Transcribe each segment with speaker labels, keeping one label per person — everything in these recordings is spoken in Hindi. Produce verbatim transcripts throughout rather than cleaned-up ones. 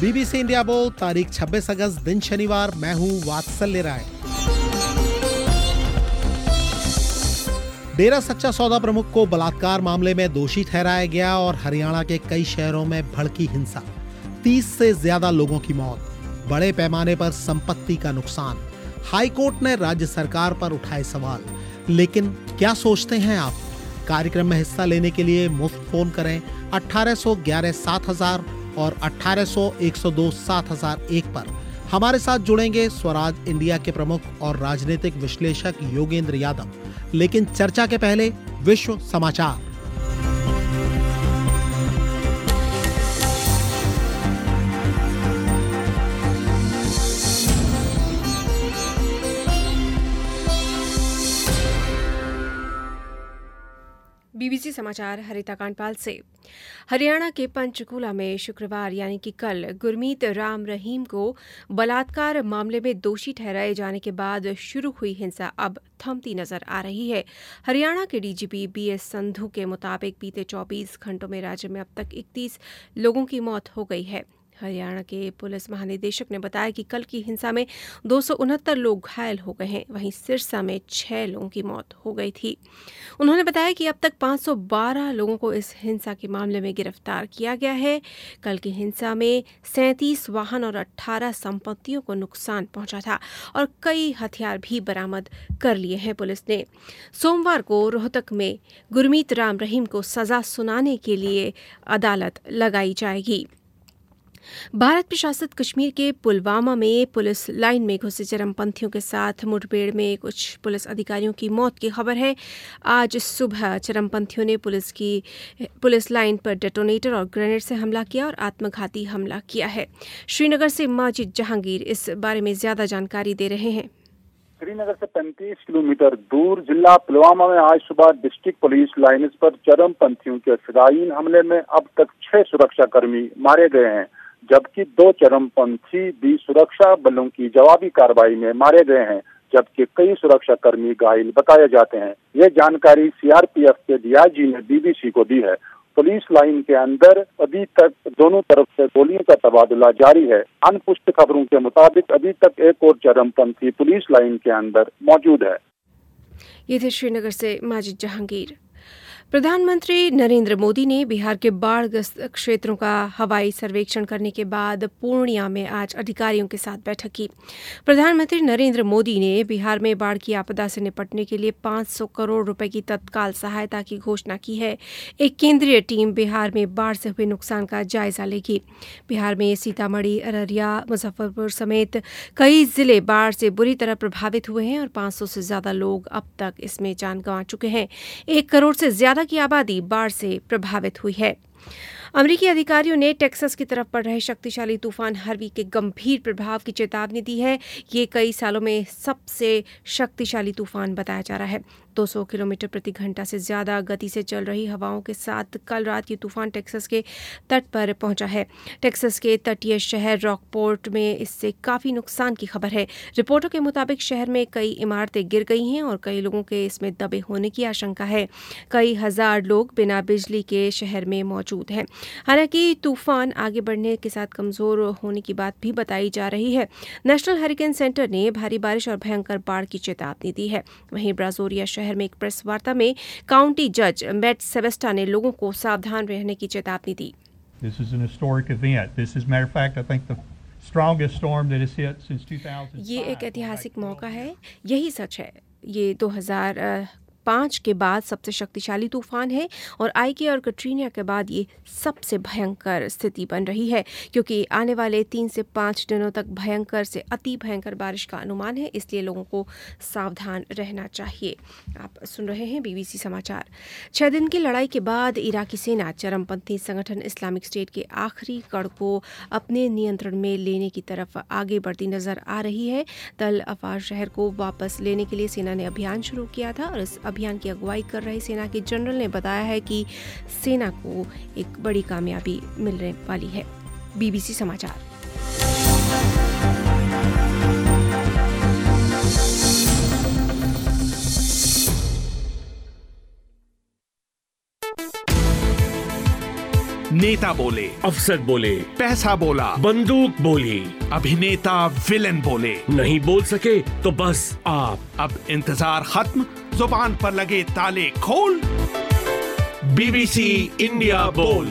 Speaker 1: बीबीसी इंडिया बोल, तारीख छब्बीस अगस्त, दिन शनिवार। मैं हूं वात्सल्य राय। डेरा सच्चा सौदा प्रमुख को बलात्कार मामले में दोषी ठहराया गया और हरियाणा के कई शहरों में भड़की हिंसा। तीस से ज्यादा लोगों की मौत, बड़े पैमाने पर संपत्ति का नुकसान। हाईकोर्ट ने राज्य सरकार पर उठाए सवाल। लेकिन क्या सोचते हैं आप? कार्यक्रम में हिस्सा लेने के लिए मुफ्त फोन करें अठारह सौ ग्यारह सात हजार और अठारह सौ एक सौ दो सात हजार एक पर। हमारे साथ जुड़ेंगे स्वराज इंडिया के प्रमुख और राजनीतिक विश्लेषक योगेंद्र यादव। लेकिन चर्चा के पहले विश्व समाचार।
Speaker 2: बीबीसी समाचार हरिता कांडपाल से। हरियाणा के पंचकूला में शुक्रवार यानी कि कल गुरमीत राम रहीम को बलात्कार मामले में दोषी ठहराए जाने के बाद शुरू हुई हिंसा अब थमती नजर आ रही है। हरियाणा के डीजीपी बी एस संधू के मुताबिक बीते चौबीस घंटों में राज्य में अब तक इकतीस लोगों की मौत हो गई है। हरियाणा के पुलिस महानिदेशक ने बताया कि कल की हिंसा में दो सौ उनहत्तर लोग घायल हो गए हैं। वहीं सिरसा में छह लोगों की मौत हो गई थी। उन्होंने बताया कि अब तक पाँच सौ बारह लोगों को इस हिंसा के मामले में गिरफ्तार किया गया है। कल की हिंसा में सैंतीस वाहन और अठारह संपत्तियों को नुकसान पहुंचा था और कई हथियार भी बरामद कर लिए हैं पुलिस ने। सोमवार को रोहतक में गुरमीत राम रहीम को सजा सुनाने के लिए अदालत लगाई जाएगी। भारत प्रशासित कश्मीर के पुलवामा में पुलिस लाइन में घुसे चरमपंथियों के साथ मुठभेड़ में कुछ पुलिस अधिकारियों की मौत की खबर है। आज सुबह चरमपंथियों ने पुलिस की पुलिस लाइन पर डेटोनेटर और ग्रेनेड से हमला किया और आत्मघाती हमला किया है। श्रीनगर से माजिद जहांगीर इस बारे में ज्यादा जानकारी दे रहे हैं।
Speaker 3: श्रीनगर से पैंतीस किलोमीटर दूर जिला पुलवामा में आज सुबह डिस्ट्रिक्ट पुलिस लाइन्स पर चरमपंथियों के फिदायीन हमले में अब तक छह सुरक्षाकर्मी मारे गए हैं, जबकि दो चरमपंथी भी सुरक्षा बलों की जवाबी कार्रवाई में मारे गए हैं, जबकि कई सुरक्षाकर्मी घायल बताए जाते हैं। ये जानकारी सीआरपीएफ के डीआईजी ने बीबीसी को दी है। पुलिस लाइन के अंदर अभी तक दोनों तरफ से गोलियों का तबादला जारी है। अनपुष्ट खबरों के मुताबिक अभी तक एक और चरमपंथी पुलिस लाइन के अंदर मौजूद है।
Speaker 2: ये थे श्रीनगर से माजिद जहांगीर। प्रधानमंत्री नरेंद्र मोदी ने बिहार के बाढ़ग्रस्त क्षेत्रों का हवाई सर्वेक्षण करने के बाद पूर्णिया में आज अधिकारियों के साथ बैठक की। प्रधानमंत्री नरेंद्र मोदी ने बिहार में बाढ़ की आपदा से निपटने के लिए पाँच सौ करोड़ रुपए की तत्काल सहायता की घोषणा की है। एक केंद्रीय टीम बिहार में बाढ़ से हुए नुकसान का जायजा लेगी। बिहार में सीतामढ़ी, अररिया, मुजफ्फरपुर समेत कई जिले बाढ़ से बुरी तरह प्रभावित हुए हैं और पाँच सौ से ज्यादा लोग अब तक इसमें जान गंवा चुके हैं। एक करोड़ से ज्यादा की आबादी बाढ़ से प्रभावित हुई है। अमेरिकी अधिकारियों ने टेक्सास की तरफ बढ़ रहे शक्तिशाली तूफान हार्वी के गंभीर प्रभाव की चेतावनी दी है। ये कई सालों में सबसे शक्तिशाली तूफान बताया जा रहा है। दो सौ किलोमीटर प्रति घंटा से ज्यादा गति से चल रही हवाओं के साथ कल रात ये तूफान टेक्सास के तट पर पहुंचा है। टेक्सास के तटीय शहर रॉकपोर्ट में इससे काफी नुकसान की खबर है। रिपोर्टों के मुताबिक शहर में कई इमारतें गिर गई हैं और कई लोगों के इसमें दबे होने की आशंका है। कई हजार लोग बिना बिजली के शहर में मौजूद हैं। हालांकि तूफान आगे बढ़ने के साथ कमजोर होने की बात भी बताई जा रही है। नेशनल हरिकेन सेंटर ने भारी बारिश और भयंकर बाढ़ की चेतावनी दी है। वहीं ब्राजोरिया शहर में एक प्रेस वार्ता में काउंटी जज मैट सेवेस्टा ने लोगों को सावधान रहने की चेतावनी दी।
Speaker 4: This is an historic event. This is, matter of fact, I think the strongest storm that has hit since two thousand five.
Speaker 2: ये एक ऐतिहासिक मौका है, यही सच है। ये दो हज़ार पाँच के बाद सबसे शक्तिशाली तूफान है और आइके और कटरीना के बाद ये सबसे भयंकर स्थिति बन रही है, क्योंकि आने वाले तीन से पाँच दिनों तक भयंकर से अति भयंकर बारिश का अनुमान है। इसलिए लोगों को सावधान रहना चाहिए। आप सुन रहे हैं बीबीसी समाचार। छह दिन की लड़ाई के बाद इराकी सेना चरमपंथी संगठन इस्लामिक स्टेट के आखिरी गढ़ को अपने नियंत्रण में लेने की तरफ आगे बढ़ती नजर आ रही है। तल अफार शहर को वापस लेने के लिए सेना ने अभियान शुरू किया था और इस अभियान की अगुवाई कर रहे सेना के जनरल ने बताया है कि सेना को एक बड़ी कामयाबी मिलने वाली है। बीबीसी समाचार।
Speaker 5: नेता बोले,
Speaker 6: अफसर बोले,
Speaker 5: पैसा बोला,
Speaker 6: बंदूक बोली,
Speaker 5: अभिनेता विलेन बोले,
Speaker 6: नहीं बोल सके तो बस आप।
Speaker 5: अब इंतजार खत्म, जुबान पर लगे ताले खोल। बीबीसी इंडिया बोल।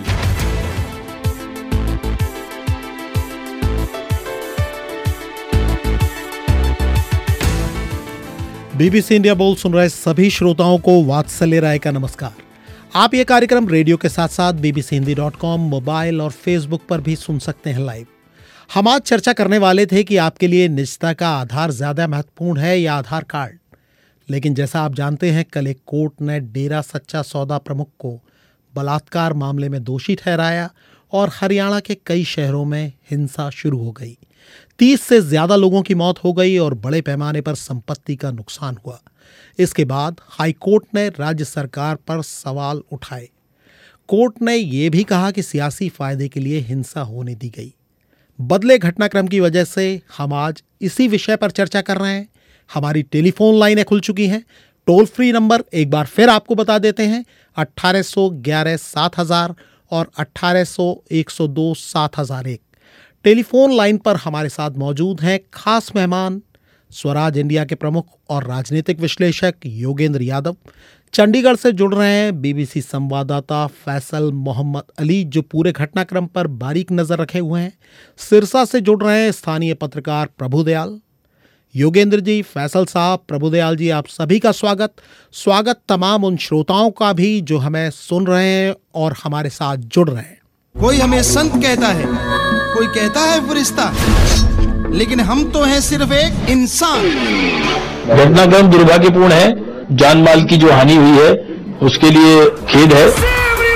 Speaker 1: बीबीसी इंडिया बोल सुन रहे सभी श्रोताओं को वात्सल्य राय का नमस्कार। आप ये कार्यक्रम रेडियो के साथ साथ BBC Hindi dot com, mobile और फेसबुक पर भी सुन सकते हैं लाइव। हम आज चर्चा करने वाले थे कि आपके लिए निजता का आधार ज्यादा महत्वपूर्ण है या आधार कार्ड। लेकिन जैसा आप जानते हैं, कल एक कोर्ट ने डेरा सच्चा सौदा प्रमुख को बलात्कार मामले में दोषी ठहराया और हरियाणा के कई शहरों में हिंसा शुरू हो गई। तीस से ज्यादा लोगों की मौत हो गई और बड़े पैमाने पर संपत्ति का नुकसान हुआ। इसके बाद हाईकोर्ट ने राज्य सरकार पर सवाल उठाए। कोर्ट ने यह भी कहा कि सियासी फायदे के लिए हिंसा होने दी गई। बदले घटनाक्रम की वजह से हम आज इसी विषय पर चर्चा कर रहे हैं। हमारी टेलीफोन लाइनें खुल चुकी हैं। टोल फ्री नंबर एक बार फिर आपको बता देते हैं, अट्ठारह सौ ग्यारह सात हजार और अट्ठारह सौ एक सौ दो सात हजार एक। टेलीफोन लाइन पर हमारे साथ मौजूद हैं खास मेहमान, स्वराज इंडिया के प्रमुख और राजनीतिक विश्लेषक योगेंद्र यादव। चंडीगढ़ से जुड़ रहे हैं बीबीसी संवाददाता फैसल मोहम्मद अली, जो पूरे घटनाक्रम पर बारीक नजर रखे हुए हैं। सिरसा से जुड़ रहे हैं स्थानीय पत्रकार प्रभुदयाल। योगेंद्र जी, फैसल साहब, प्रभुदयाल जी, आप सभी का स्वागत। स्वागत तमाम उन श्रोताओं का भी जो हमें सुन रहे हैं और हमारे साथ जुड़ रहे हैं।
Speaker 7: कोई हमें संत कहता है, कोई कहता है फरिश्ता, लेकिन हम तो हैं सिर्फ एक इंसान।
Speaker 8: घटनाक्रम दुर्भाग्यपूर्ण है। जान माल की जो हानि हुई है उसके लिए खेद है।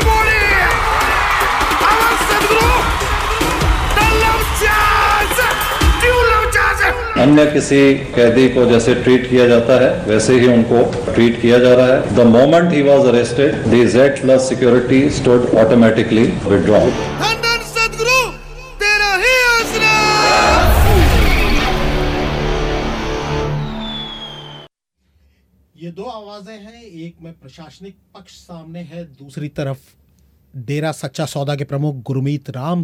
Speaker 9: अन्य किसी कैदी को जैसे ट्रीट किया जाता है वैसे ही उनको ट्रीट किया जा रहा है। The moment he was arrested, the Z plus security stood automatically withdrawn.
Speaker 1: ये दो आवाजें हैं, एक में प्रशासनिक पक्ष सामने है, दूसरी तरफ डेरा सच्चा सौदा के प्रमुख गुरमीत राम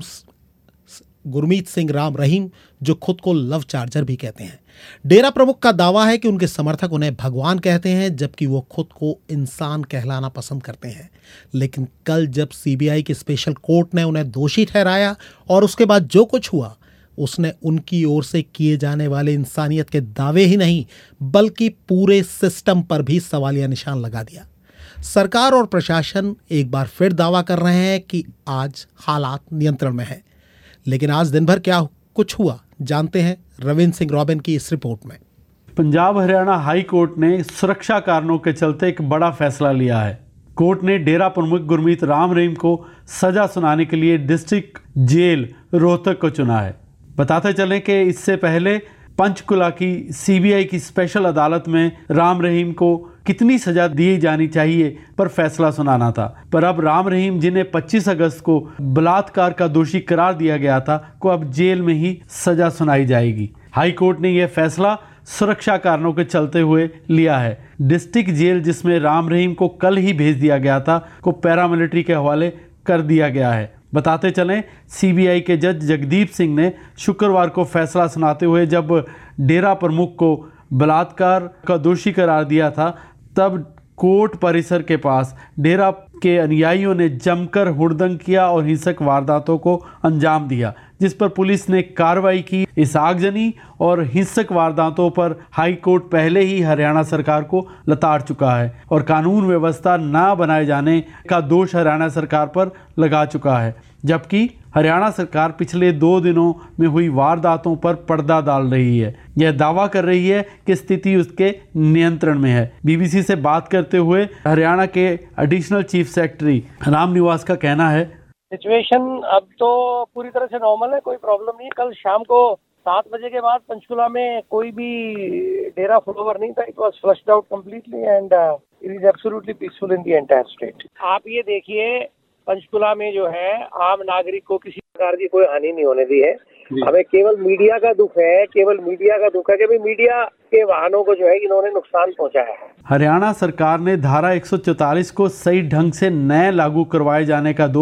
Speaker 1: गुरमीत सिंह राम रहीम, जो खुद को लव चार्जर भी कहते हैं। डेरा प्रमुख का दावा है कि उनके समर्थक उन्हें भगवान कहते हैं, जबकि वो खुद को इंसान कहलाना पसंद करते हैं। लेकिन कल जब सीबीआई की स्पेशल कोर्ट ने उन्हें दोषी ठहराया और उसके बाद जो कुछ हुआ, उसने उनकी ओर से किए जाने वाले इंसानियत के दावे ही नहीं बल्कि पूरे सिस्टम पर भी सवालिया निशान लगा दिया। सरकार और प्रशासन एक बार फिर दावा कर रहे हैं कि आज हालात नियंत्रण में है। लेकिन आज दिन भर क्या कुछ हुआ, जानते हैं रविंद्र सिंह रॉबिन की इस रिपोर्ट में।
Speaker 10: पंजाब हरियाणा हाई कोर्ट ने सुरक्षा कारणों के चलते एक बड़ा फैसला लिया है। कोर्ट ने डेरा प्रमुख गुरमीत राम रहीम को सजा सुनाने के लिए डिस्ट्रिक्ट जेल रोहतक को चुना है। बताते चलें कि इससे पहले पंचकुला की सीबीआई की स्पेशल अदालत में राम रहीम को कितनी सजा दी जानी चाहिए पर फैसला सुनाना था। पर अब राम रहीम, जिन्हें पच्चीस अगस्त को बलात्कार का दोषी करार दिया गया था, को अब जेल में ही सजा सुनाई जाएगी। हाई कोर्ट ने यह फैसला सुरक्षा कारणों के चलते हुए लिया है। डिस्ट्रिक्ट जेल, जिसमें राम रहीम को कल ही भेज दिया गया था, को पैरामिलिट्री के हवाले कर दिया गया है। बताते चलें, सीबीआई के जज जगदीप सिंह ने शुक्रवार को फैसला सुनाते हुए जब डेरा प्रमुख को बलात्कार का दोषी करार दिया था, तब कोर्ट परिसर के पास डेरा के अनुयायियों ने जमकर हुड़दंग किया और हिंसक वारदातों को अंजाम दिया, जिस पर पुलिस ने कार्रवाई की। इस आगजनी और हिंसक वारदातों पर हाई कोर्ट पहले ही हरियाणा सरकार को लताड़ चुका है और कानून व्यवस्था न बनाए जाने का दोष हरियाणा सरकार पर लगा चुका है। जबकि हरियाणा सरकार पिछले दो दिनों में हुई वारदातों पर पर्दा डाल रही है। यह दावा कर रही है कि स्थिति उसके नियंत्रण में है। बीबीसी से बात करते हुए हरियाणा के additional chief secretary Ram Niwas का कहना है,
Speaker 11: सिचुएशन अब तो पूरी तरह से नॉर्मल है, कोई प्रॉब्लम नहीं। कल शाम को सात बजे के बाद पंचकुला में कोई भी डेरा फ्लोवर नहीं था। It was flushed out completely and it is absolutely peaceful in the entire state. आप ये देखिए, पंचकुला में जो है आम नागरिक को किसी प्रकार की कोई हानि नहीं होने दी है। हमें केवल मीडिया का दुख है, केवल मीडिया का दुख है कि भाई मीडिया के वाहनों को जो है इन्होंने नुकसान पहुंचाया है।
Speaker 10: हरियाणा सरकार ने धारा एक सौ चौतालीस को सही ढंग से नए लागू करवाए जाने का दोष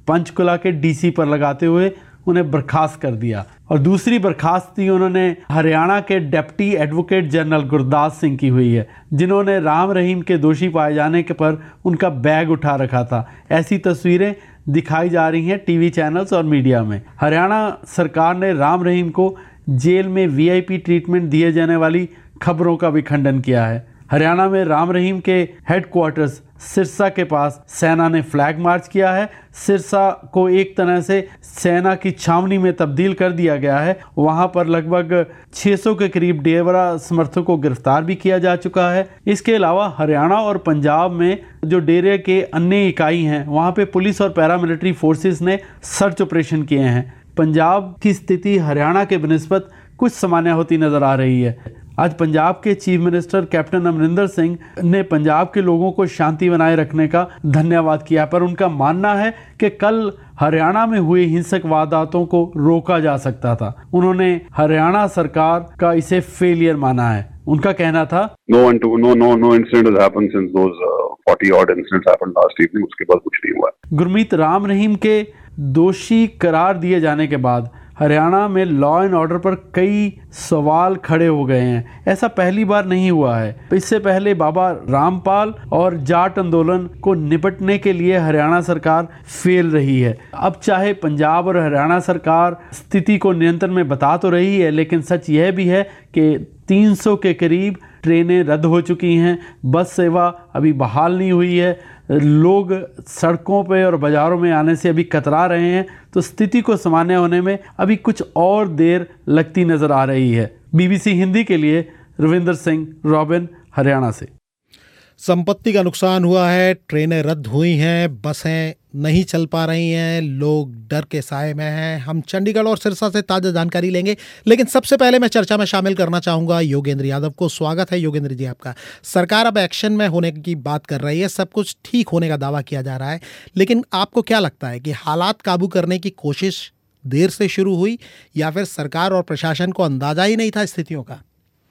Speaker 10: पंचकुला के डीसी पर लगाते हुए उन्हें बर्खास्त कर दिया। और दूसरी बर्खास्ती उन्होंने हरियाणा के deputy advocate general Gurdas Singh की हुई है, जिन्होंने राम रहीम के दोषी पाए जाने के पर उनका बैग उठा रखा था। ऐसी तस्वीरें दिखाई जा रही हैं टीवी चैनल्स और मीडिया में। हरियाणा सरकार ने राम रहीम को जेल में वीआईपी ट्रीटमेंट दिए जाने वाली खबरों का भी खंडन किया है। हरियाणा में राम रहीम के हेडक्वार्टर्स सिरसा के पास सेना ने फ्लैग मार्च किया है। सिरसा को एक तरह से सेना की छावनी में तब्दील कर दिया गया है। वहां पर लगभग छह सौ के करीब डेरा समर्थकों को गिरफ्तार भी किया जा चुका है। इसके अलावा हरियाणा और पंजाब में जो डेरे के अन्य इकाई हैं, वहां पे पुलिस और पैरामिलिट्री फोर्सेस ने सर्च ऑपरेशन किए हैं। पंजाब की स्थिति हरियाणा के बनिस्बत कुछ सामान्य होती नजर आ रही है। आज पंजाब के chief minister captain Amarinder Singh ने पंजाब के लोगों को शांति बनाए रखने का धन्यवाद किया, पर उनका मानना है कि कल हरियाणा में हुए हिंसक वारदातों को रोका जा सकता था। उन्होंने हरियाणा सरकार का इसे फेलियर माना है। उनका कहना था,
Speaker 12: no no no no incident has happened since those forty odd incidents happened last evening. उसके बाद कुछ नहीं हुआ।
Speaker 10: गुरमीत राम रहीम के दोषी करार दिए जाने के बाद हरियाणा में लॉ एंड ऑर्डर पर कई सवाल खड़े हो गए हैं। ऐसा पहली बार नहीं हुआ है। इससे पहले बाबा रामपाल और जाट आंदोलन को निपटने के लिए हरियाणा सरकार फेल रही है। अब चाहे पंजाब और हरियाणा सरकार स्थिति को नियंत्रण में बता तो रही है, लेकिन सच यह भी है कि तीन सौ के करीब ट्रेनें रद्द हो चुकी हैं। बस सेवा अभी बहाल नहीं हुई है। लोग सड़कों पे और बाज़ारों में आने से अभी कतरा रहे हैं। तो स्थिति को सामान्य होने में अभी कुछ और देर लगती नज़र आ रही है। बीबीसी हिंदी के लिए रविंदर सिंह, रॉबिन, हरियाणा से।
Speaker 1: संपत्ति का नुकसान हुआ है, ट्रेनें रद्द हुई हैं, बसें नहीं चल पा रही हैं, लोग डर के साए में हैं। हम चंडीगढ़ और सिरसा से ताज़ा जानकारी लेंगे, लेकिन सबसे पहले मैं चर्चा में शामिल करना चाहूँगा योगेंद्र यादव को। स्वागत है योगेंद्र जी आपका। सरकार अब एक्शन में होने की बात कर रही है, सब कुछ ठीक होने का दावा किया जा रहा है, लेकिन आपको क्या लगता है कि हालात काबू करने की कोशिश देर से शुरू हुई या फिर सरकार और प्रशासन को अंदाजा ही नहीं था स्थितियों का?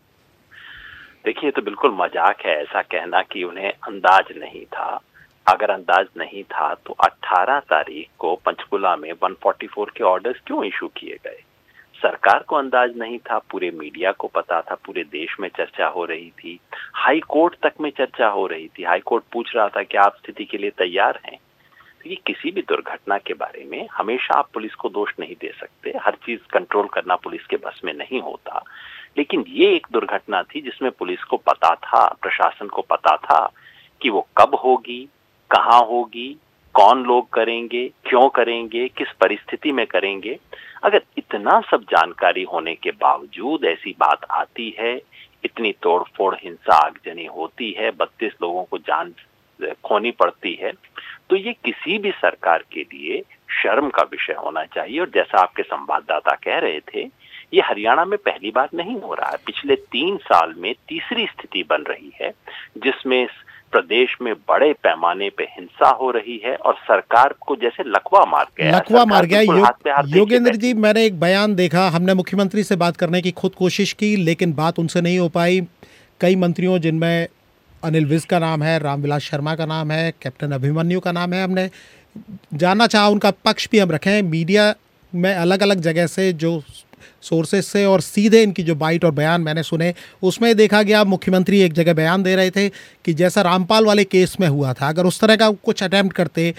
Speaker 13: देखिए, तो बिल्कुल मजाक है ऐसा कहना कि उन्हें अंदाज नहीं था। अगर अंदाज नहीं था तो अठारह तारीख को पंचकुला में एक सौ चौवालीस के ऑर्डर्स क्यों इशू किए गए? सरकार को अंदाज नहीं था, पूरे मीडिया को पता था, पूरे देश में चर्चा हो रही थी, हाई कोर्ट तक में चर्चा हो रही थी। हाई कोर्ट पूछ रहा था कि आप स्थिति के लिए तैयार हैं। तो ये किसी भी दुर्घटना के बारे में हमेशा आप पुलिस को दोष नहीं दे सकते। हर चीज कंट्रोल करना पुलिस के बस में नहीं होता। लेकिन ये एक दुर्घटना थी जिसमें पुलिस को पता था, प्रशासन को पता था कि वो कब होगी, कहाँ होगी, कौन लोग करेंगे, क्यों करेंगे, किस परिस्थिति में करेंगे। अगर इतना सब जानकारी होने के बावजूद ऐसी बात आती है, इतनी तोड़फोड़, हिंसा, आगजनी होती है, बत्तीस लोगों को जान खोनी पड़ती है, तो ये किसी भी सरकार के लिए शर्म का विषय होना चाहिए। और जैसा आपके संवाददाता कह रहे थे, ये हरियाणा में पहली बार नहीं हो रहा है। पिछले तीन साल में तीसरी स्थिति बन रही है जिसमें प्रदेश में बड़े पैमाने पे हिंसा हो रही है और सरकार को जैसे लकवा मार गया
Speaker 1: लकवा मार गया यो, योगेंद्र जी, मैंने एक बयान देखा, हमने मुख्यमंत्री से बात करने की खुद कोशिश की, लेकिन बात उनसे नहीं हो पाई। कई मंत्रियों, जिनमें अनिल विज का नाम है, रामविलास शर्मा का नाम है, कैप्टन अभिमन्यु का नाम है, हमने जानना चाहा, उनका पक्ष भी हम रखें। मीडिया में अलग अलग जगह से जो सोर्सेस से और सीधे इनकी जो बाइट और बयान मैंने सुने, उसमें देखा गया मुख्यमंत्री एक जगह बयान दे रहे थे कि जैसा रामपाल वाले केस में हुआ था, अगर उस तरह का कुछ अटेम्प्ट करते,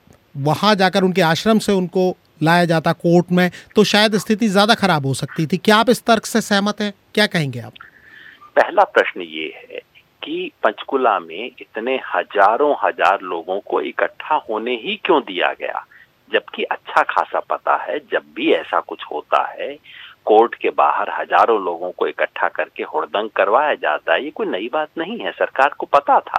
Speaker 1: वहाँ जाकर उनके आश्रम से उनको लाया जाता कोर्ट में, तो शायद स्थिति ज़्यादा खराब हो सकती थी। क्या आप इस तर्क से सहमत हैं? क्या कहेंगे आप?
Speaker 13: पहला प्रश्न ये है कि पंचकुला में इतने हजारों हजार लोगों को इकट्ठा होने ही क्यों दिया गया, जबकि अच्छा खासा पता है जब भी ऐसा कुछ होता है कोर्ट के बाहर हजारों लोगों को इकट्ठा करके हुड़दंग करवाया जाता है। ये कोई नई बात नहीं है, सरकार को पता था,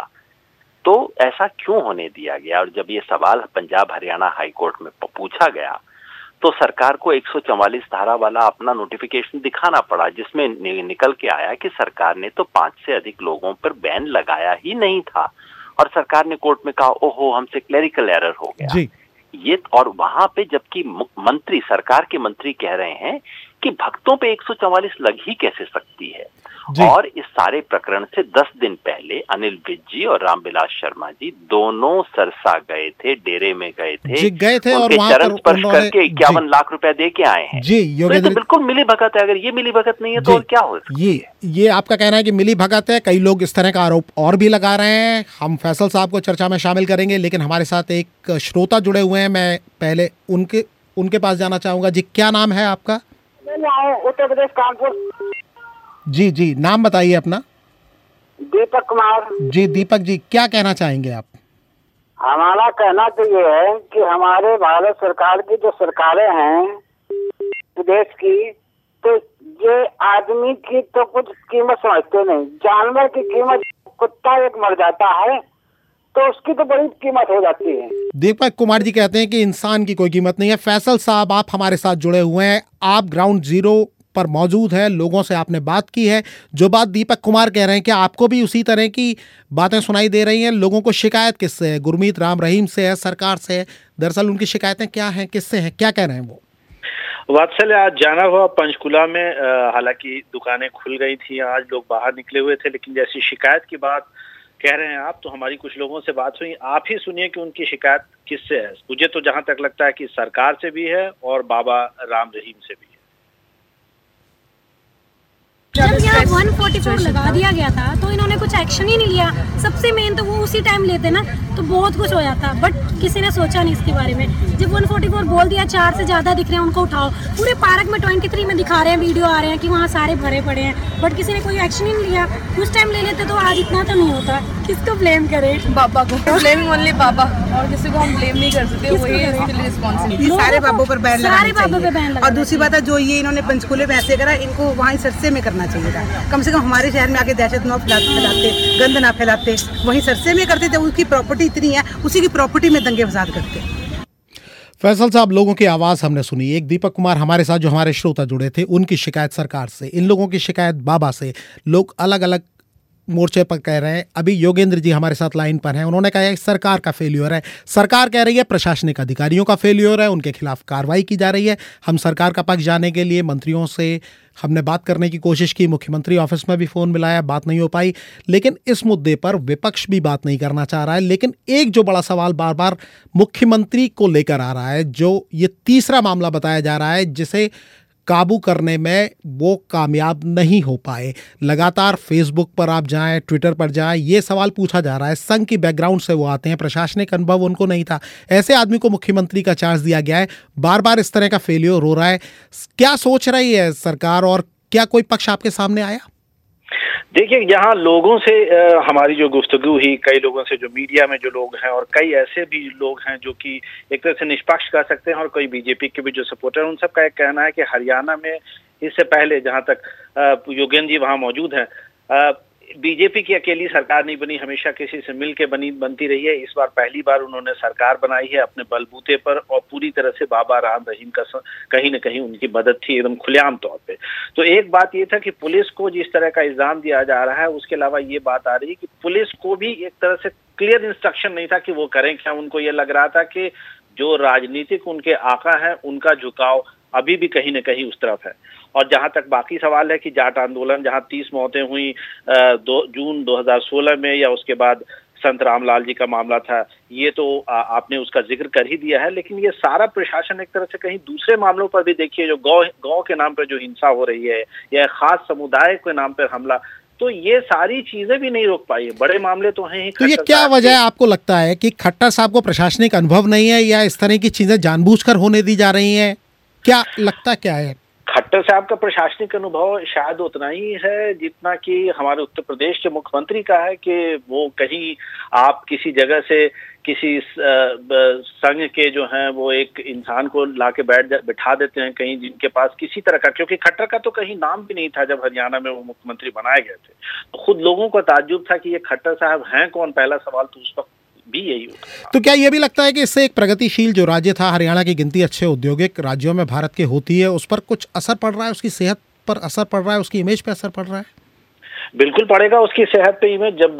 Speaker 13: तो ऐसा क्यों होने दिया गया? और जब ये सवाल पंजाब हरियाणा हाई कोर्ट में पूछा गया तो सरकार को एक सौ चौवालीस धारा वाला अपना नोटिफिकेशन दिखाना पड़ा, जिसमें निकल के आया कि सरकार ने तो पांच से अधिक लोगों पर बैन लगाया ही नहीं था। और सरकार ने कोर्ट में कहा, ओहो, हमसे क्लेरिकल एरर हो गया जी। ये और वहां पे जबकि मंत्री, सरकार के मंत्री कह रहे हैं उनके भक्तों पे एक सौ चौवालीस लग ही कैसे सकती है। और इस सारे प्रकरण से दस दिन पहले अनिल विज जी और रामविलास शर्मा जी दोनों सरसा गए थे, डेरे में गए थे,
Speaker 1: जी गए थे और वहां
Speaker 13: चरण स्पर्श करके इक्यावन लाख रुपया दे के आए हैं।
Speaker 1: जी योगेंद्र,
Speaker 13: तो, तो बिल्कुल मिली भगत है। अगर ये मिली भगत नहीं है तो और क्या हो सकता है?
Speaker 1: ये ये आपका कहना है कि मिली भगत है। कई लोग इस तरह का आरोप और भी लगा रहे हैं। हम फैसल साहब को चर्चा में शामिल करेंगे, लेकिन हमारे साथ एक श्रोता जुड़े हुए हैं। मैं पहले उनके उनके पास जाना चाहूंगा। जी क्या नाम है आपका?
Speaker 14: उत्तर प्रदेश कानपुर।
Speaker 1: जी जी नाम बताइए अपना।
Speaker 14: दीपक कुमार।
Speaker 1: जी दीपक जी, क्या कहना चाहेंगे आप?
Speaker 14: हमारा कहना तो ये है कि हमारे भारत सरकार की जो सरकारें हैं प्रदेश की, तो ये आदमी की तो कुछ कीमत समझते नहीं। जानवर की कीमत, कुत्ता एक मर जाता है तो उसकी तो बड़ी कीमत हो जाती है।
Speaker 1: दीपक कुमार जी कहते हैं कि इंसान की कोई कीमत नहीं है। फैसल साहब, आप हमारे साथ जुड़े हुए हैं, आप ग्राउंड जीरो पर मौजूद है, लोगों से आपने बात की है। जो बात दीपक कुमार कह रहे हैं, क्या आपको भी उसी तरह की बातें सुनाई दे रही हैं? लोगों को शिकायत किससे है? गुरमीत राम रहीम से है, सरकार से है? दरअसल उनकी शिकायतें क्या हैं, किससे हैं, क्या कह रहे हैं वो?
Speaker 15: वात्सल्य, आज जाना हुआ पंचकुला में, हालांकि दुकानें खुल गई थी, आज लोग बाहर निकले हुए थे, लेकिन जैसी शिकायत की बात कह रहे हैं आप, तो हमारी कुछ लोगों से बात हुई। आप ही सुनिए कि उनकी शिकायत किससे है। मुझे तो जहां तक लगता है कि सरकार से भी है और बाबा राम रहीम से भी है।
Speaker 16: जब यहाँ एक सौ चौवालीस लगा दिया गया था तो इन्होंने कुछ एक्शन ही नहीं लिया। सबसे मेन तो वो उसी टाइम लेते ना तो बहुत कुछ हो जाता, बट किसी ने सोचा नहीं इसके बारे में। जब एक सौ चौवालीस बोल दिया, चार से ज्यादा दिख रहे हैं उनको उठाओ। पूरे पार्क में तेईस में दिखा रहे हैं, वीडियो आ रहे हैं कि वहाँ सारे भरे पड़े हैं, बट किसी ने कोई एक्शन ही नहीं लिया। उस टाइम ले लेते तो आज इतना तो नहीं होता। किसको ब्लेम करें? बाबा को। ब्लेमिंग ओनली बाबा, और किसी को हम ब्लेम नहीं कर सकते। वही रिस्पॉन्सिबिलिटी
Speaker 17: सारे बाबों पर बैन
Speaker 16: सारे बाबों पर बैन।
Speaker 17: और दूसरी बात है, जो ये इन्होंने पंचकूले में ऐसे करा, इनको वहाँ सरसे में करना चाहिए था। कम से कम हमारे शहर में आके दहशत न फैलाते, गंद ना फैलाते, वहीं सरसे में करते थे। उसकी प्रॉपर्टी इतनी है, उसी की प्रॉपर्टी में दंगे फसाद करते।
Speaker 1: फैसल साहब, लोगों की आवाज़ हमने सुनी। एक दीपक कुमार हमारे साथ जो हमारे श्रोता जुड़े थे, उनकी शिकायत सरकार से, इन लोगों की शिकायत बाबा से। लोग अलग अलग मोर्चे पर कह रहे हैं। अभी योगेंद्र जी हमारे साथ लाइन पर हैं, उन्होंने कहा है सरकार का फेल्योर है। सरकार कह रही है प्रशासनिक अधिकारियों का फेल्योर है, उनके खिलाफ कार्रवाई की जा रही है। हम सरकार का पक्ष जाने के लिए मंत्रियों से हमने बात करने की कोशिश की, मुख्यमंत्री ऑफिस में भी फ़ोन मिलाया, बात नहीं हो पाई। लेकिन इस मुद्दे पर विपक्ष भी बात नहीं करना चाह रहा है। लेकिन एक जो बड़ा सवाल बार बार मुख्यमंत्री को लेकर आ रहा है, जो ये तीसरा मामला बताया जा रहा है जिसे काबू करने में वो कामयाब नहीं हो पाए। लगातार फेसबुक पर आप जाएं, ट्विटर पर जाएं, ये सवाल पूछा जा रहा है। संघ की बैकग्राउंड से वो आते हैं, प्रशासनिक अनुभव उनको नहीं था। ऐसे आदमी को मुख्यमंत्री का चार्ज दिया गया है, बार बार इस तरह का फेलियर हो रहा है। क्या सोच रही है सरकार और क्या कोई पक्ष आपके सामने आया?
Speaker 15: देखिए, यहाँ लोगों से आ, हमारी जो गुफ्तगू हुई, कई लोगों से जो मीडिया में जो लोग हैं, और कई ऐसे भी लोग हैं जो कि एक तरह से निष्पक्ष कह सकते हैं, और कोई बीजेपी के भी जो सपोर्टर हैं, उन सब का एक कहना है कि हरियाणा में इससे पहले, जहाँ तक योगेंद्र जी वहाँ मौजूद हैं, बीजेपी की अकेली सरकार नहीं बनी, हमेशा किसी से मिल के बनी बनती रही है। इस बार पहली बार उन्होंने सरकार बनाई है अपने बलबूते पर, और पूरी तरह से बाबा राम रहीम का कहीं न कहीं उनकी मदद थी, एकदम खुलेआम तौर पे। तो एक बात ये था कि पुलिस को जिस तरह का इल्जाम दिया जा रहा है, उसके अलावा ये बात आ रही है कि पुलिस को भी एक तरह से क्लियर इंस्ट्रक्शन नहीं था कि वो करें क्या। उनको ये लग रहा था कि जो राजनीतिक उनके आका है, उनका झुकाव अभी भी कहीं न कहीं उस तरफ है। और जहां तक बाकी सवाल है कि जाट आंदोलन, जहां तीस मौतें हुई दो जून दो हज़ार सोलह में, या उसके बाद संत रामलाल जी का मामला था, ये तो आ, आपने उसका जिक्र कर ही दिया है। लेकिन ये सारा प्रशासन एक तरह से कहीं दूसरे मामलों पर भी देखिए, जो गौ गौ के नाम पर जो हिंसा हो रही है, या खास समुदाय के नाम पर हमला, तो ये सारी चीजें भी नहीं रोक पाई। बड़े मामले तो हैं ही।
Speaker 1: तो ये क्या वजह है आपको लगता है कि खट्टर साहब को प्रशासनिक अनुभव नहीं है, या इस तरह की चीजें जानबूझकर होने दी जा रही हैं? क्या लगता क्या है?
Speaker 15: खट्टर साहब का प्रशासनिक अनुभव शायद उतना ही है जितना कि हमारे उत्तर प्रदेश के मुख्यमंत्री का है, कि वो कहीं आप किसी जगह से किसी संघ के जो हैं वो एक इंसान को लाके बैठ बिठा देते हैं कहीं, जिनके पास किसी तरह का, क्योंकि खट्टर का तो कहीं नाम भी नहीं था जब हरियाणा में वो मुख्यमंत्री बनाए गए थे। तो खुद लोगों को ताज्जुब था कि ये खट्टर साहब हैं कौन। पहला सवाल तो उस वक्त भी यही होगा।
Speaker 1: तो क्या ये भी लगता है कि इससे एक प्रगतिशील जो राज्य था, हरियाणा की गिनती अच्छे औद्योगिक राज्यों में भारत के होती है, उस पर कुछ असर पड़ रहा है, उसकी सेहत पर असर पड़ रहा है, उसकी इमेज पर असर पड़ रहा है?
Speaker 15: बिल्कुल पड़ेगा उसकी सेहत पे ही में। जब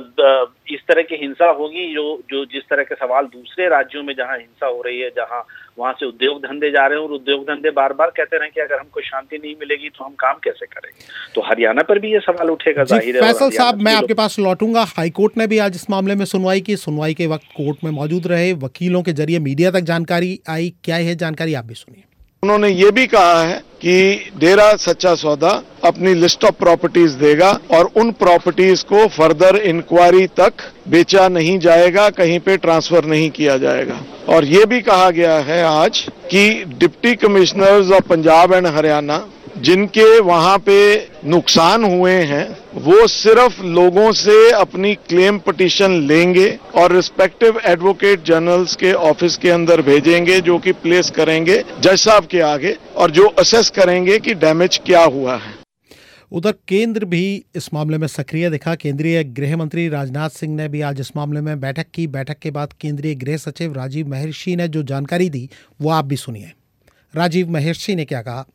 Speaker 15: इस तरह की हिंसा होगी, जो जो जिस तरह के सवाल दूसरे राज्यों में जहां हिंसा हो रही है, जहां वहां से उद्योग धंधे जा रहे हैं और उद्योग धंधे बार बार कहते रहे कि अगर हमको शांति नहीं मिलेगी तो हम काम कैसे करेंगे, तो हरियाणा पर भी ये सवाल उठेगा जाहिर है।
Speaker 1: फैसल साहब, मैं आपके पास लौटूंगा। हाईकोर्ट ने भी आज इस मामले में सुनवाई की। सुनवाई के वक्त कोर्ट में मौजूद रहे वकीलों के जरिए मीडिया तक जानकारी आई। क्या है जानकारी, आप भी सुनिए।
Speaker 18: उन्होंने ये भी कहा है कि डेरा सच्चा सौदा अपनी लिस्ट ऑफ प्रॉपर्टीज देगा और उन प्रॉपर्टीज को फर्दर इंक्वायरी तक बेचा नहीं जाएगा, कहीं पे ट्रांसफर नहीं किया जाएगा। और ये भी कहा गया है आज कि deputy commissioners of Punjab and Haryana जिनके वहां पे नुकसान हुए हैं वो सिर्फ लोगों से अपनी क्लेम पिटीशन लेंगे और रिस्पेक्टिव एडवोकेट जनरल्स के ऑफिस के अंदर भेजेंगे, जो कि प्लेस करेंगे जज साहब के आगे और जो असेस करेंगे कि डैमेज क्या हुआ है।
Speaker 1: उधर केंद्र भी इस मामले में सक्रिय दिखा। केंद्रीय गृह मंत्री राजनाथ सिंह ने भी आज इस मामले में बैठक की। बैठक के बाद केंद्रीय गृह सचिव राजीव महर्षि ने जो जानकारी दी वो आप भी सुनिए। राजीव महर्षि ने क्या कहा।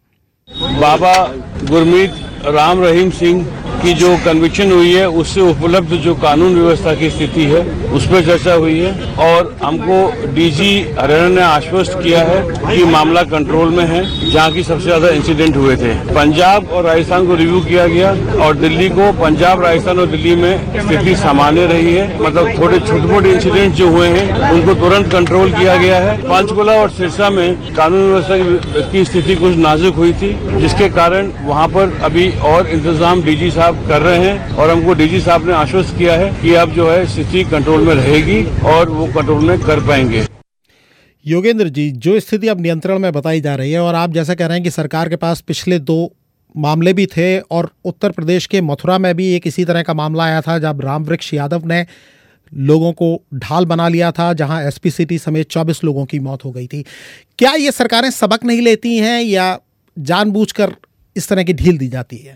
Speaker 19: बाबा गुरमीत राम रहीम सिंह की जो कन्विक्शन हुई है उससे उपलब्ध जो कानून व्यवस्था की स्थिति है उस पर चर्चा हुई है और हमको डीजी हरियाणा ने आश्वस्त किया है कि मामला कंट्रोल में है। जहां की सबसे ज्यादा इंसिडेंट हुए थे पंजाब और राजस्थान को रिव्यू किया गया और दिल्ली को, पंजाब, राजस्थान और दिल्ली में स्थिति सामान्य रही है। मतलब थोड़े छोटे मोटे इंसिडेंट जो हुए हैं उनको तुरंत कंट्रोल किया गया है। पंचकुला और सिरसा में कानून व्यवस्था की स्थिति कुछ नाजुक हुई थी, जिसके कारण वहाँ पर अभी और इंतजाम डीजी साहब कर रहे हैं और हमको डीजी साहब ने आश्वस्त किया है कि अब जो है स्थिति कंट्रोल में रहेगी और वो कंट्रोल में कर पाएंगे।
Speaker 1: योगेंद्र जी, जो स्थिति अब नियंत्रण में बताई जा रही है और आप जैसा कह रहे हैं कि सरकार के पास पिछले दो मामले भी थे और उत्तर प्रदेश के मथुरा में भी एक इसी तरह का मामला आया था जब रामवृक्ष यादव ने लोगों को ढाल बना लिया था, जहां एसपी सिटी समेत चौबीस लोगों की मौत हो गई थी। क्या ये सरकारें सबक नहीं लेती हैं या जानबूझकर इस तरह की ढील दी जाती है?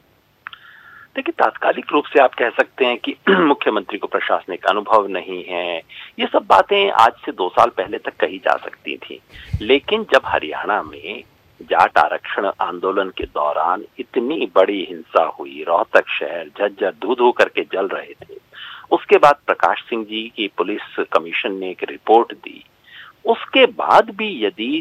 Speaker 13: देखिए, तात्कालिक रूप से आप कह सकते हैं कि मुख्यमंत्री को प्रशासनिक अनुभव नहीं है, ये सब बातें आज से दो साल पहले तक कही जा सकती थी। लेकिन जब हरियाणा में जाट आरक्षण आंदोलन के दौरान इतनी बड़ी हिंसा हुई, रोहतक शहर झज्जर धू धू करके जल रहे थे, उसके बाद प्रकाश सिंह जी की पुलिस कमीशन ने एक रिपोर्ट दी, उसके बाद भी यदि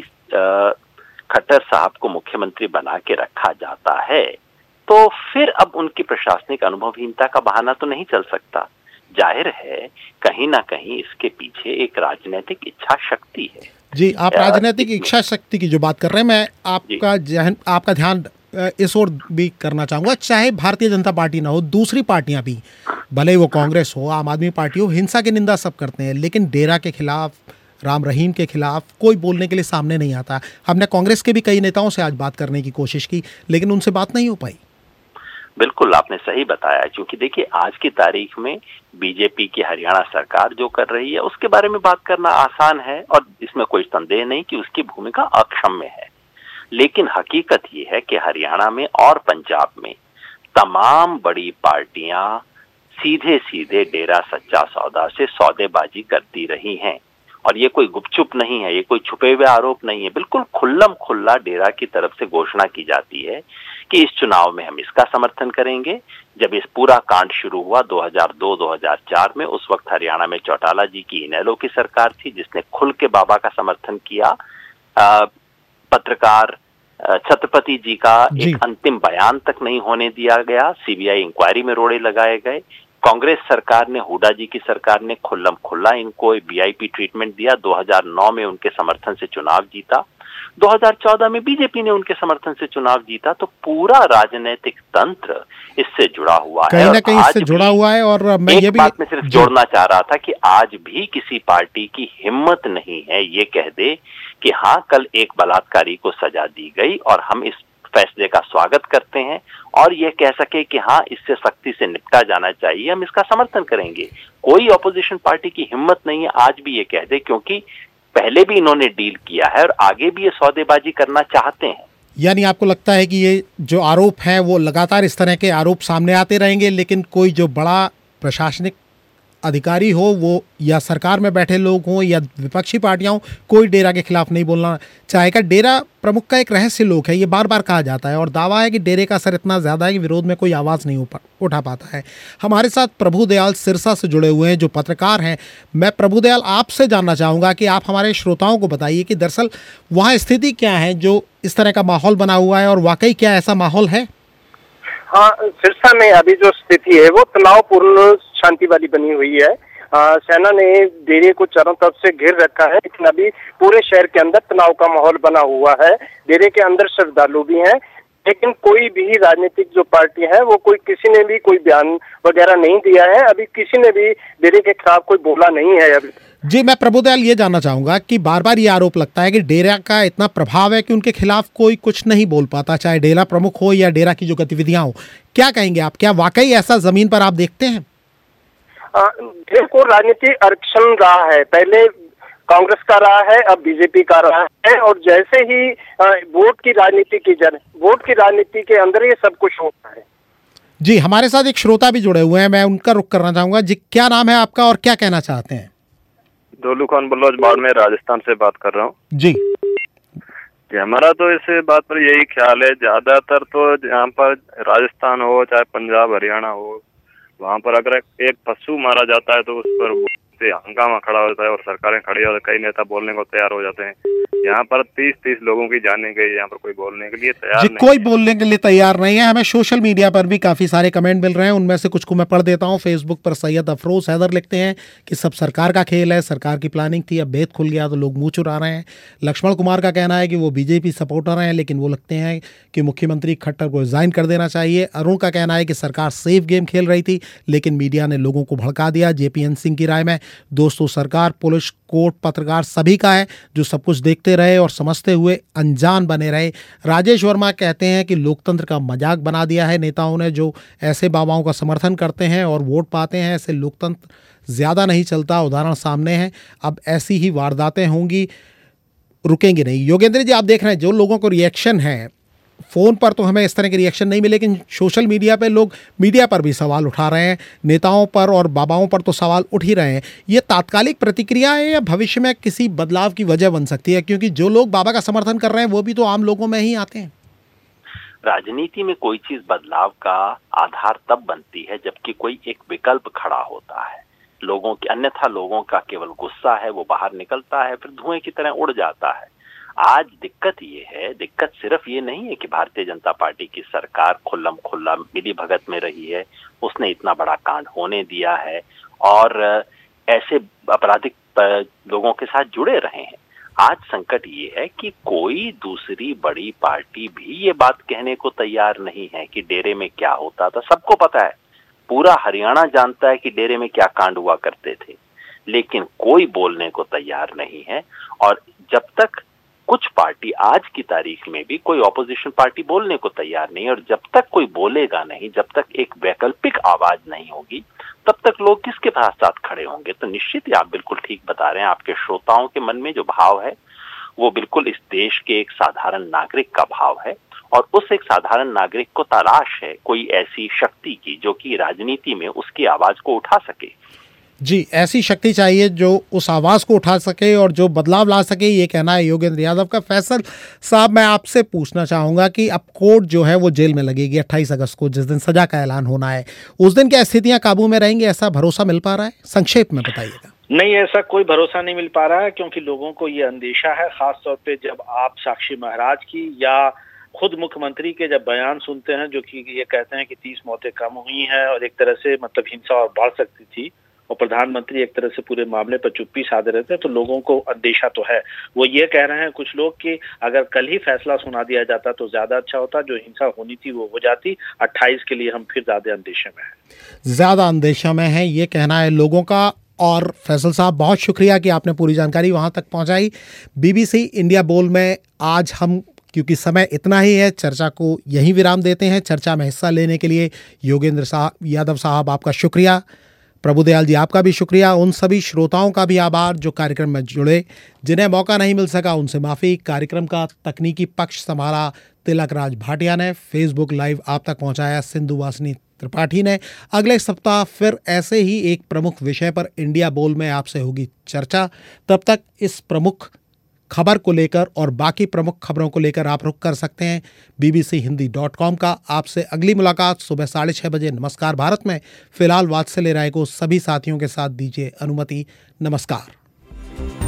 Speaker 13: खट्टर साहब को मुख्यमंत्री बना के रखा जाता है तो फिर अब उनकी प्रशासनिक अनुभवहीनता का बहाना तो नहीं चल सकता। जाहिर है कहीं ना कहीं इसके पीछे एक राजनीतिक इच्छा शक्ति है।
Speaker 1: जी, आप राजनीतिक इच्छा शक्ति की जो बात कर रहे हैं, मैं आपका जहन आपका ध्यान इस ओर भी करना चाहूंगा। चाहे भारतीय जनता पार्टी ना हो, दूसरी पार्टियां भी, भले वो कांग्रेस हो, आम आदमी पार्टी हो, हिंसा की निंदा सब करते हैं, लेकिन डेरा के खिलाफ, राम रहीम के खिलाफ कोई बोलने के लिए सामने नहीं आता। हमने कांग्रेस के भी कई नेताओं से आज बात करने की कोशिश की, लेकिन उनसे बात नहीं हो पाई।
Speaker 13: बिल्कुल आपने सही बताया, क्योंकि देखिए आज की तारीख में बीजेपी की हरियाणा सरकार जो कर रही है उसके बारे में बात करना आसान है और इसमें कोई संदेह नहीं कि उसकी भूमिका अक्षम्य है। लेकिन हकीकत ये है कि हरियाणा में और पंजाब में तमाम बड़ी पार्टियां सीधे सीधे डेरा सच्चा सौदा से सौदेबाजी करती रही हैं और ये कोई गुपचुप नहीं है, ये कोई छुपे हुए आरोप नहीं है। बिल्कुल खुल्लम खुल्ला डेरा की तरफ से घोषणा की जाती है कि इस चुनाव में हम इसका समर्थन करेंगे। जब इस पूरा कांड शुरू हुआ दो हज़ार दो दो हज़ार चार में, उस वक्त हरियाणा में चौटाला जी की इनेलो की सरकार थी जिसने खुल के बाबा का समर्थन किया। आ, पत्रकार छत्रपति जी का जी। एक अंतिम बयान तक नहीं होने दिया गया, सीबीआई इंक्वायरी में रोड़े लगाए गए। कांग्रेस सरकार ने, हुडा जी की सरकार ने खुल्लम खुल्ला इनको वीआईपी ट्रीटमेंट दिया। दो हज़ार नौ में उनके समर्थन से चुनाव जीता, दो हज़ार चौदह में बीजेपी ने उनके समर्थन से चुनाव जीता। तो पूरा राजनीतिक तंत्र इससे जुड़ा हुआ है,
Speaker 1: कहीं ना कहीं इससे जुड़ा हुआ है। और मैं
Speaker 13: एक
Speaker 1: ये भी
Speaker 13: बात मैं सिर्फ जोड़ना चाह रहा था कि आज भी किसी पार्टी की हिम्मत नहीं है ये कह दे कि हाँ कल एक बलात्कारी को सजा दी गई और हम इस फैसले का स्वागत करते हैं, और ये कह सके कि हाँ इससे सख्ती से निपटा जाना चाहिए, हम इसका समर्थन करेंगे। कोई ऑपोजिशन पार्टी की हिम्मत नहीं है आज भी ये कह दे, क्योंकि पहले भी इन्होंने डील किया है और आगे भी ये सौदेबाजी करना चाहते हैं।
Speaker 1: यानी आपको लगता है कि ये जो आरोप हैं वो लगातार इस तरह के आरोप सामने आते रहेंगे, लेकिन कोई जो बड़ा प्रशासनिक अधिकारी हो वो या सरकार में बैठे लोग हों या विपक्षी पार्टियां हों, कोई डेरा के खिलाफ नहीं बोलना चाहेगा। डेरा प्रमुख का एक रहस्य लोक है, ये बार बार कहा जाता है और दावा है कि डेरे का असर इतना ज़्यादा है कि विरोध में कोई आवाज़ नहीं उठा पाता है। हमारे साथ प्रभुदयाल सिरसा से जुड़े हुए हैं जो पत्रकार हैं। मैं प्रभुदयाल आपसे जानना चाहूँगा कि आप हमारे श्रोताओं को बताइए कि दरअसल वहाँ स्थिति क्या है जो इस तरह का माहौल बना हुआ है और वाकई क्या ऐसा माहौल है?
Speaker 11: हाँ, सिरसा में अभी जो स्थिति है वो तनावपूर्ण शांति वाली बनी हुई है। आ, सेना ने डेरे को चारों तरफ से घेर रखा है, लेकिन अभी पूरे शहर के अंदर तनाव का माहौल बना हुआ है। डेरे के अंदर श्रद्धालु भी हैं, लेकिन कोई भी राजनीतिक जो पार्टी है वो कोई किसी ने भी कोई बयान वगैरह नहीं दिया है। अभी किसी ने भी डेरे के खिलाफ कोई बोला नहीं है अभी।
Speaker 1: जी, मैं प्रभुदयाल ये जानना चाहूँगा कि बार बार ये आरोप लगता है कि डेरा का इतना प्रभाव है कि उनके खिलाफ कोई कुछ नहीं बोल पाता, चाहे डेरा प्रमुख हो या डेरा की जो गतिविधियां हो। क्या कहेंगे आप, क्या वाकई ऐसा जमीन पर आप देखते हैं?
Speaker 11: डेरे को राजनीतिक आरक्षण रहा है, पहले कांग्रेस का रहा है, अब बीजेपी का रहा है, और जैसे ही वोट की राजनीति की जाए, वोट की राजनीति के अंदर ये सब कुछ होता है।
Speaker 1: जी, हमारे साथ एक श्रोता भी जुड़े हुए हैं, मैं उनका रुख करना चाहूँगा। जी, क्या नाम है आपका और क्या कहना चाहते हैं?
Speaker 20: दोलू खान बल्लौज बाड़मेर राजस्थान से बात कर रहा हूँ।
Speaker 1: जी
Speaker 20: जी, हमारा तो इस बात पर यही ख्याल है, ज्यादातर तो यहाँ पर राजस्थान हो चाहे पंजाब हरियाणा हो, वहाँ पर अगर एक पशु मारा जाता है तो उस पर से हंगामा खड़ा होता है और सरकारें खड़ी होती है, कई नेता बोलने को तैयार हो जाते हैं। यहाँ पर तीस तीस लोगों की जाने गई, यहाँ पर कोई बोलने के लिए तैयार
Speaker 1: जी,
Speaker 20: नहीं
Speaker 1: कोई बोलने के लिए तैयार नहीं है। हमें सोशल मीडिया पर भी काफ़ी सारे कमेंट मिल रहे हैं, उनमें से कुछ को मैं पढ़ देता हूँ। फेसबुक पर सैयद अफरोज हैदर लिखते हैं कि सब सरकार का खेल है, सरकार की प्लानिंग थी, अब भेद खुल गया तो लोग मुँह चुरा रहे हैं। लक्ष्मण कुमार का कहना है कि वो बीजेपी सपोर्टर हैं, लेकिन वो लगते हैं कि मुख्यमंत्री खट्टर को रिजाइन कर देना चाहिए। अरुण का कहना है कि सरकार सेफ गेम खेल रही थी, लेकिन मीडिया ने लोगों को भड़का दिया। जेपीएन सिंह की राय में दोस्तों सरकार, पुलिस, कोर्ट, पत्रकार सभी का है जो सब कुछ देखते रहे और समझते हुए अनजान बने रहे। राजेश वर्मा कहते हैं कि लोकतंत्र का मजाक बना दिया है नेताओं ने, जो ऐसे बाबाओं का समर्थन करते हैं और वोट पाते हैं, ऐसे लोकतंत्र ज़्यादा नहीं चलता। उदाहरण सामने है, अब ऐसी ही वारदातें होंगी, रुकेंगे नहीं। योगेंद्र जी, आप देख रहे हैं जो लोगों को रिएक्शन है, फ़ोन पर तो हमें इस तरह के रिएक्शन नहीं मिले, लेकिन सोशल मीडिया पे लोग मीडिया पर भी सवाल उठा रहे हैं, नेताओं पर और बाबाओं पर तो सवाल उठ ही रहे हैं। ये तात्कालिक प्रतिक्रिया है या भविष्य में किसी बदलाव की वजह बन सकती है? क्योंकि जो लोग बाबा का समर्थन कर रहे हैं वो भी तो आम लोगों में ही आते हैं।
Speaker 13: राजनीति में कोई चीज बदलाव का आधार तब बनती है जबकि कोई एक विकल्प खड़ा होता है। लोगों के अन्यथा लोगों का केवल गुस्सा है वो बाहर निकलता है, फिर धुएं की तरह उड़ जाता है। आज दिक्कत ये है, दिक्कत सिर्फ ये नहीं है कि भारतीय जनता पार्टी की सरकार खुल्लम खुल्ला मिली भगत में रही है, उसने इतना बड़ा कांड होने दिया है और ऐसे आपराधिक लोगों के साथ जुड़े रहे हैं। आज संकट ये है कि कोई दूसरी बड़ी पार्टी भी ये बात कहने को तैयार नहीं है कि डेरे में क्या होता था। सबको पता है, पूरा हरियाणा जानता है कि डेरे में क्या कांड हुआ करते थे, लेकिन कोई बोलने को तैयार नहीं है। और जब तक कुछ पार्टी आज की तारीख में भी कोई ऑपोजिशन पार्टी बोलने को तैयार नहीं, और जब तक कोई बोलेगा नहीं, जब तक एक वैकल्पिक आवाज नहीं होगी, तब तक लोग किसके साथ साथ खड़े होंगे? तो निश्चित ही आप बिल्कुल ठीक बता रहे हैं, आपके श्रोताओं के मन में जो भाव है वो बिल्कुल इस देश के एक साधारण नागरिक का भाव है, और उस एक साधारण नागरिक को तलाश है कोई ऐसी शक्ति की जो कि राजनीति में उसकी आवाज को उठा सके।
Speaker 1: जी, ऐसी शक्ति चाहिए जो उस आवाज़ को उठा सके और जो बदलाव ला सके, ये कहना है योगेंद्र यादव का। फैसल साहब, मैं आपसे पूछना चाहूँगा कि अब कोर्ट जो है वो जेल में लगेगी अट्ठाईस अगस्त को, जिस दिन सजा का ऐलान होना है। उस दिन क्या स्थितियाँ काबू में रहेंगी, ऐसा भरोसा मिल पा रहा है? संक्षेप में बताइएगा।
Speaker 15: नहीं, ऐसा कोई भरोसा नहीं मिल पा रहा है, क्योंकि लोगों को ये अंदेशा है, खास तौर पे जब आप साक्षी महाराज की या खुद मुख्यमंत्री के जब बयान सुनते हैं जो कि ये कहते हैं कि तीस मौतें कम हुई हैं और एक तरह से मतलब हिंसा और बढ़ सकती थी, और प्रधानमंत्री एक तरह से पूरे मामले पर चुप्पी साधे रहते हैं, तो लोगों को अंदेशा तो है। वो ये कह रहे हैं कुछ लोग कि अगर कल ही फैसला सुना दिया जाता तो ज्यादा अच्छा होता, जो हिंसा होनी थी वो हो जाती। अट्ठाईस के लिए हम फिर ज्यादा अंदेशा में हैं।
Speaker 1: ज्यादा अंदेशा में है, ये कहना है लोगों का। और फैसल साहब, बहुत शुक्रिया कि आपने पूरी जानकारी वहाँ तक पहुँचाई। बीबीसी इंडिया बोल में आज हम, क्योंकि समय इतना ही है, चर्चा को यहीं विराम देते हैं। चर्चा में हिस्सा लेने के लिए योगेंद्र साहब यादव साहब आपका शुक्रिया, प्रभुदयाल जी आपका भी शुक्रिया, उन सभी श्रोताओं का भी आभार जो कार्यक्रम में जुड़े। जिन्हें मौका नहीं मिल सका उनसे माफ़ी। कार्यक्रम का तकनीकी पक्ष संभाला तिलक राज भाटिया ने, फेसबुक लाइव आप तक पहुंचाया सिंधु वासनी त्रिपाठी ने अगले सप्ताह फिर ऐसे ही एक प्रमुख विषय पर इंडिया बोल में आपसे होगी चर्चा। तब तक इस प्रमुख खबर को लेकर और बाकी प्रमुख खबरों को लेकर आप रुख कर सकते हैं बीबीसी हिंदी डॉट कॉम का। आपसे अगली मुलाकात सुबह साढ़े छः बजे नमस्कार भारत में। फिलहाल वात्सल्य राय को सभी साथियों के साथ दीजिए अनुमति। नमस्कार।